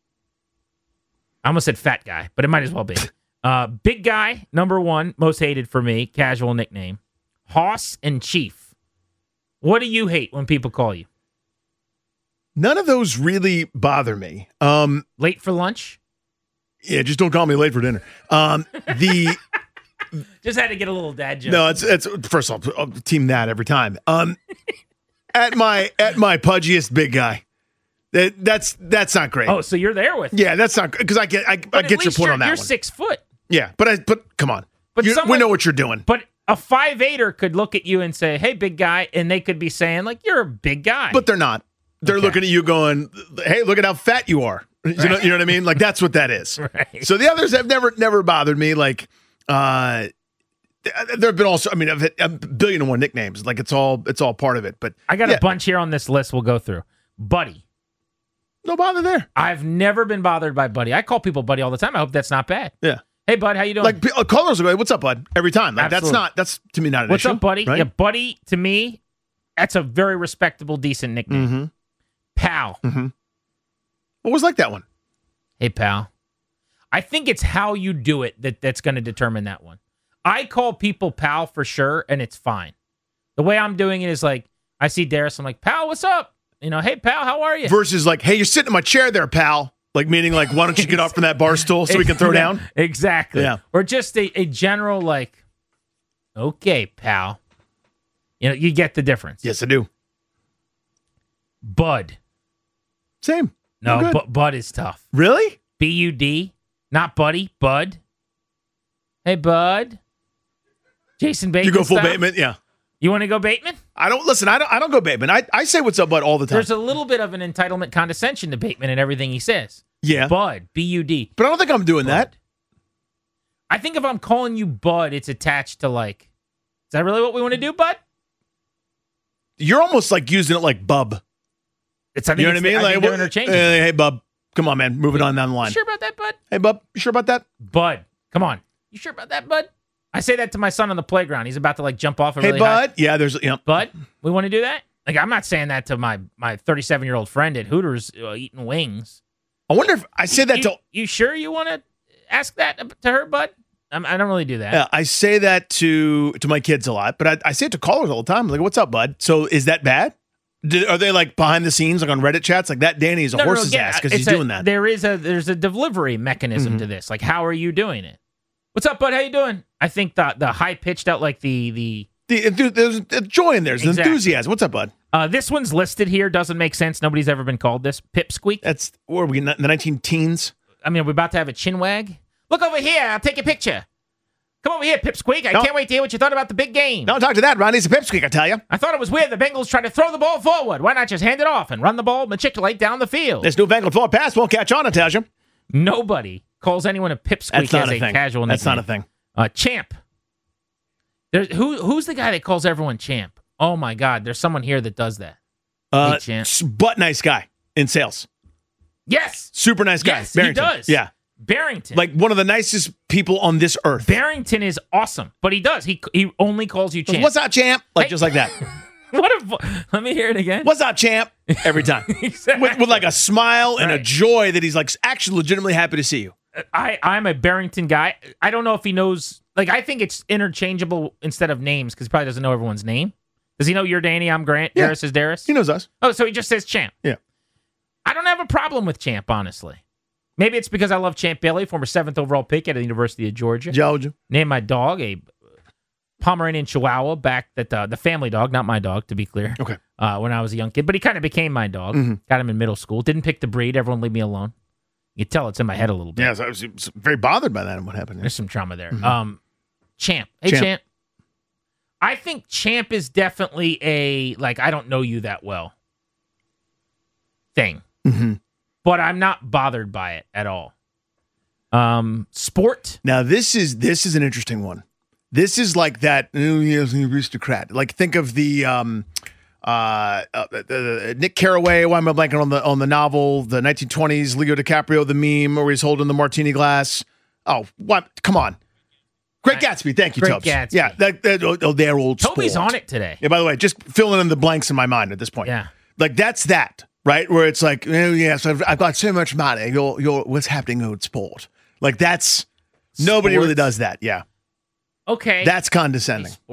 I almost said fat guy, but it might as well be. Big guy, number one, most hated for me, casual nickname. Hoss and Chief. What do you hate when people call you? None of those really bother me. Late for lunch? Yeah, just don't call me late for dinner. Just had to get a little dad joke. No, it's first of all, I'll team that every time. At my pudgiest big guy. That's not great. Oh, so you're there with me. Yeah, that's not because I get your point on that you're one. 6 foot. Yeah, but come on. But we know what you're doing. But a 5'8" could look at you and say, "Hey, big guy," and they could be saying like, "You're a big guy." But they're not. They're looking at you going, "Hey, look at how fat you are." You know what I mean? Like that's what that is. Right. So the others have never bothered me. Like there have been also. I mean, I've had a billion and one nicknames. Like it's all part of it. But I got a bunch here on this list. We'll go through. Buddy. No bother there. I've never been bothered by Buddy. I call people Buddy all the time. I hope that's not bad. Yeah. Hey, bud, how you doing? Like callers will go, "What's up, bud?" Every time. Like Absolutely. that's to me not an What's issue. up, buddy? Right? Yeah, Buddy, to me, that's a very respectable, decent nickname. Mm-hmm. Pal. Mm-hmm. What was like that one? Hey, pal. I think it's how you do it that's going to determine that one. I call people pal for sure, and it's fine. The way I'm doing it is like, I see Darius, I'm like, pal, what's up? You know, hey, pal, how are you? Versus like, "Hey, you're sitting in my chair there, pal." Like meaning like, "Why don't you get up from that bar stool so we can throw down?" Exactly. Yeah. Or just a general like, "Okay, pal." You know, you get the difference. Yes, I do. Bud. Same. No, Bud is tough. Really? B-U-D, not Buddy, Bud. Hey, Bud. Jason Bateman. You go full style? Bateman? Yeah. You want to go Bateman? I don't go Bateman. I say "What's up, bud?" all the time. There's a little bit of an entitlement condescension to Bateman and everything he says. Yeah. Bud, B-U-D. But I don't think I'm doing that. I think if I'm calling you Bud, it's attached to like, is that really what we want to do, Bud? You're almost like using it like bub. I think you know what I mean? I think they're what- interchangeable. Hey, bub. Come on, man. Moving on down the line. You sure about that, Bud? Hey, bub. You sure about that? Bud, come on. You sure about that, Bud? I say that to my son on the playground. He's about to like jump off a Hey, really high. bud. Yeah, there's. Yeah. Bud, we want to do that? Like, I'm not saying that to my 37-year-old friend at Hooters eating wings. I wonder if I say that to. You sure you want to ask that to her, Bud? I don't really do that. Yeah, I say that to my kids a lot, but I say it to callers all the time. Like, "What's up, bud?" So is that bad? Are they like behind the scenes, like on Reddit chats, like that? Danny is a horse's ass because he's doing that. There's a delivery mechanism to this. Like, how are you doing it? What's up, bud? How you doing? I think the high pitched out like there's joy in there. There's Exactly. enthusiasm. What's up, bud? This one's listed here. Doesn't make sense. Nobody's ever been called this. Pipsqueak. That's where are we in the 19-teens? I mean, are we about to have a chin wag? Look over here. I'll take a picture. Come over here, Pipsqueak. I can't wait to hear what you thought about the big game. Don't talk to that, Ronnie. It's a pipsqueak, I tell you. I thought it was weird the Bengals tried to throw the ball forward. Why not just hand it off and run the ball matriculate down the field? This newfangled forward pass won't catch on, I tell you. Nobody calls anyone a Pipsqueak as a casual nickname. That's not a thing. Champ. Who's the guy that calls everyone Champ? Oh, my God. There's someone here that does that. Hey, Champ. But nice guy in sales. Yes. Super nice guy. Yes, Barrington. he does. Yeah. Barrington. Like one of the nicest people on this earth. Barrington is awesome, but he does. He only calls you Champ. What's up, champ? Like just like that. Let me hear it again. What's up, champ? Every time. Exactly. with like a smile and a joy that he's like actually legitimately happy to see you. I'm a Barrington guy. I don't know if he knows. Like, I think it's interchangeable instead of names because he probably doesn't know everyone's name. Does he know you're Danny? I'm Grant. Yeah. Darius is Darius. He knows us. Oh, so he just says Champ. Yeah. I don't have a problem with Champ, honestly. Maybe it's because I love Champ Bailey, former 7th overall pick at the University of Georgia. Georgia. Named my dog a Pomeranian Chihuahua back that the family dog, not my dog, to be clear. Okay. When I was a young kid, but he kind of became my dog. Mm-hmm. Got him in middle school. Didn't pick the breed. Everyone leave me alone. You can tell it's in my head a little bit. Yeah, so I was very bothered by that and what happened. There's some trauma there. Mm-hmm. Champ. Hey, Champ. I think Champ is definitely a, like, I don't know you that well thing. Mm-hmm. But I'm not bothered by it at all. Sport. Now, this is an interesting one. This is like that, aristocrat. Like, think of the Nick Carraway, why am I blanking on the novel, the 1920s, Leo DiCaprio, the meme where he's holding the martini glass. Oh, what? Come on. Great Gatsby. Thank you, Great Tubbs. Gatsby. Yeah, they're old Toby's sport. on it today. Yeah, by the way, just filling in the blanks in my mind at this point. Yeah. Like, that's that, right? Where it's like, oh, yes, I've got so much money. You're what's happening old sport. Like, that's, nobody really does that. Yeah. Okay. That's condescending. Sport.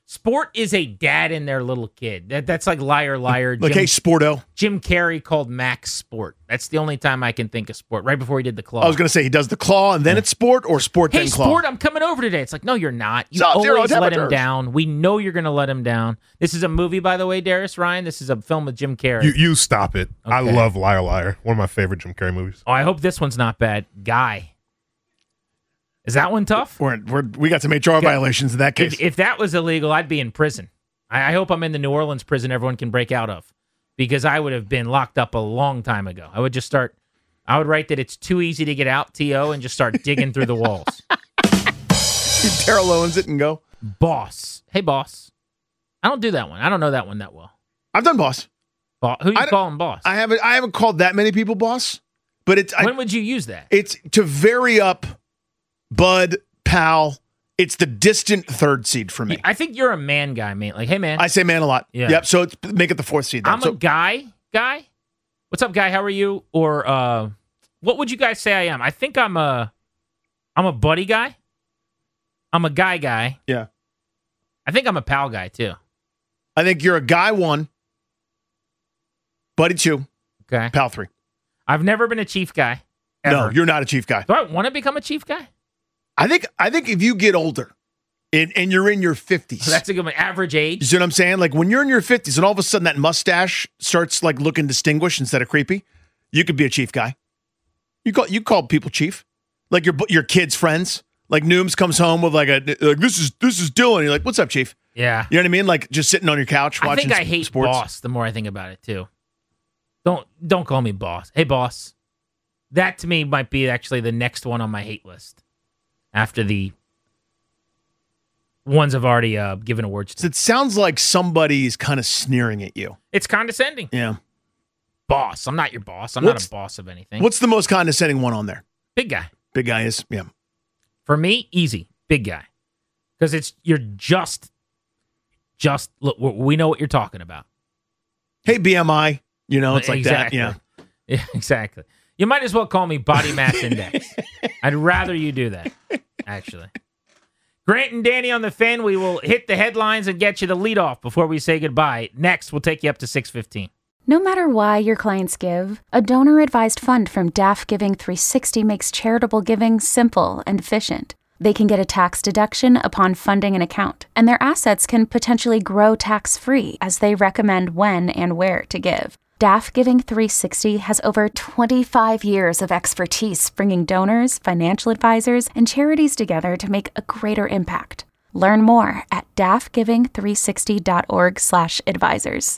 Sport is a dad and their little kid. That's like Liar Liar. Like, hey, Sporto. Jim Carrey called Max Sport. That's the only time I can think of Sport, right before he did the Claw. I was going to say, he does the Claw and then it's Sport, or Sport then Claw. Hey, Sport, I'm coming over today. It's like, no, you're not. You Sub-zero always let him temperatures. down. We know you're going to let him down. This is a movie, by the way, Darius Ryan. This is a film with Jim Carrey. You stop it. Okay. I love Liar Liar. One of my favorite Jim Carrey movies. Oh, I hope this one's not bad. Guy. Is that one tough? We got some HR violations in that case. If that was illegal, I'd be in prison. I hope I'm in the New Orleans prison everyone can break out of, because I would have been locked up a long time ago. I would write that it's too easy to get out, T.O., and just start digging through the walls. Terrell Owens it and go. Boss. Hey, boss. I don't do that one. I don't know that one that well. I've done boss. Who you calling boss? I haven't called that many people boss, but it's... When would you use that? It's to vary up bud, pal. It's the distant third seed for me. I think you're a man guy, man. Like, hey, man. I say man a lot. Yeah. Yep, so make it the fourth seed then. I'm a guy. What's up, guy? How are you? Or what would you guys say I am? I think I'm a buddy guy. I'm a guy. Yeah. I think I'm a pal guy, too. I think you're a guy 1, buddy 2, okay, pal 3. I've never been a chief guy. Ever. No, you're not a chief guy. Do I want to become a chief guy? I think if you get older and you're in your 50s. So that's a good one. Average age. You see what I'm saying? Like when you're in your 50s and all of a sudden that mustache starts like looking distinguished instead of creepy, you could be a chief guy. You call people chief. Like your kids' friends. Like Nooms comes home with like this is Dylan. You're like, what's up, chief? Yeah. You know what I mean? Like just sitting on your couch watching sports. I think I hate boss the more I think about it too. Don't call me boss. Hey, boss. That to me might be actually the next one on my hate list after the ones I've already given awards to. So it sounds like somebody's kind of sneering at you. It's condescending. Yeah. Boss. I'm not your boss. I'm not a boss of anything. What's the most condescending one on there? Big guy. Big guy is, yeah. For me, easy. Big guy. Because you're just look, we know what you're talking about. Hey, BMI. You know, it's like exactly. that. Yeah, exactly. You might as well call me Body Mass Index. I'd rather you do that, actually. Grant and Danny on the Fan. We will hit the headlines and get you the lead off before we say goodbye. Next, we'll take you up to 6:15. No matter why your clients give, a donor-advised fund from DAF Giving 360 makes charitable giving simple and efficient. They can get a tax deduction upon funding an account, and their assets can potentially grow tax-free as they recommend when and where to give. DAF Giving 360 has over 25 years of expertise bringing donors, financial advisors, and charities together to make a greater impact. Learn more at dafgiving360.org/advisors.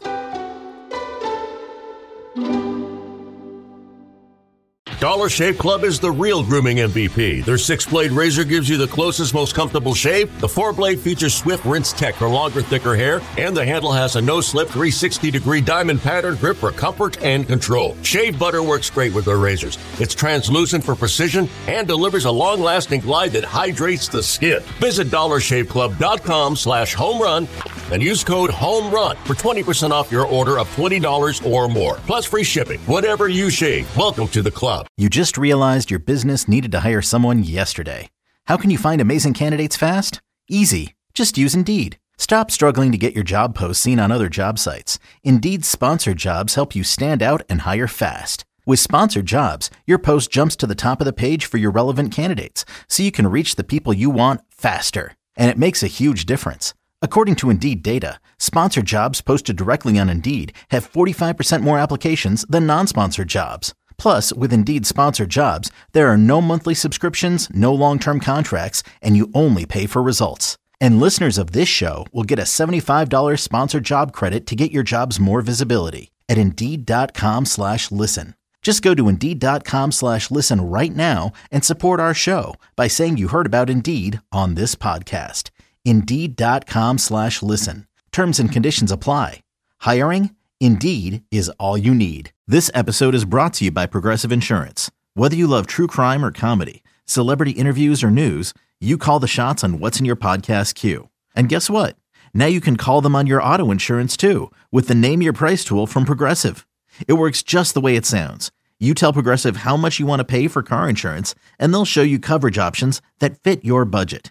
Dollar Shave Club is the real grooming MVP. Their 6-blade razor gives you the closest, most comfortable shave. The 4-blade features Swift Rinse Tech for longer, thicker hair, and the handle has a no-slip 360-degree diamond pattern grip for comfort and control. Shave butter works great with their razors. It's translucent for precision and delivers a long-lasting glide that hydrates the skin. Visit DollarShaveClub.com/homerun and use code HOMERUN for 20% off your order of $20 or more. Plus free shipping. Whatever you shave, welcome to the club. You just realized your business needed to hire someone yesterday. How can you find amazing candidates fast? Easy. Just use Indeed. Stop struggling to get your job posts seen on other job sites. Indeed's sponsored jobs help you stand out and hire fast. With sponsored jobs, your post jumps to the top of the page for your relevant candidates, so you can reach the people you want faster. And it makes a huge difference. According to Indeed data, sponsored jobs posted directly on Indeed have 45% more applications than non-sponsored jobs. Plus, with Indeed sponsored jobs, there are no monthly subscriptions, no long-term contracts, and you only pay for results. And listeners of this show will get a $75 sponsored job credit to get your jobs more visibility at Indeed.com/listen. Just go to Indeed.com/listen right now and support our show by saying you heard about Indeed on this podcast. Indeed.com/listen. Terms and conditions apply. Hiring? Indeed is all you need. This episode is brought to you by Progressive Insurance. Whether you love true crime or comedy, celebrity interviews or news, you call the shots on what's in your podcast queue. And guess what? Now you can call them on your auto insurance too with the Name Your Price tool from Progressive. It works just the way it sounds. You tell Progressive how much you want to pay for car insurance, and they'll show you coverage options that fit your budget.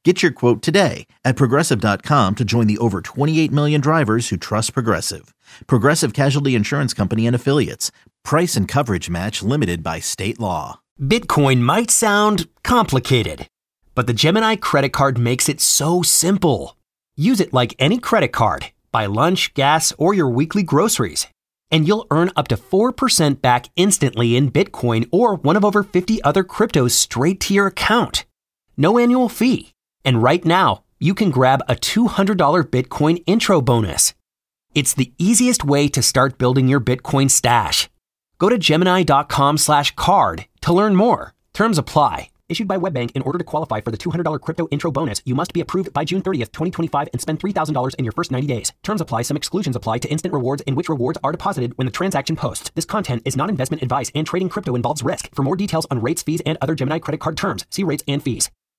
Get your quote today at Progressive.com to join the over 28 million drivers who trust Progressive. Progressive Casualty Insurance Company and Affiliates. Price and coverage match limited by state law. Bitcoin might sound complicated, but the Gemini credit card makes it so simple. Use it like any credit card. Buy lunch, gas, or your weekly groceries, and you'll earn up to 4% back instantly in Bitcoin or one of over 50 other cryptos straight to your account. No annual fee. And right now, you can grab a $200 Bitcoin intro bonus. It's the easiest way to start building your Bitcoin stash. Go to Gemini.com/card to learn more. Terms apply. Issued by WebBank. In order to qualify for the $200 crypto intro bonus, you must be approved by June 30th, 2025 and spend $3,000 in your first 90 days. Terms apply. Some exclusions apply to instant rewards in which rewards are deposited when the transaction posts. This content is not investment advice and trading crypto involves risk. For more details on rates, fees, and other Gemini credit card terms, see rates and fees.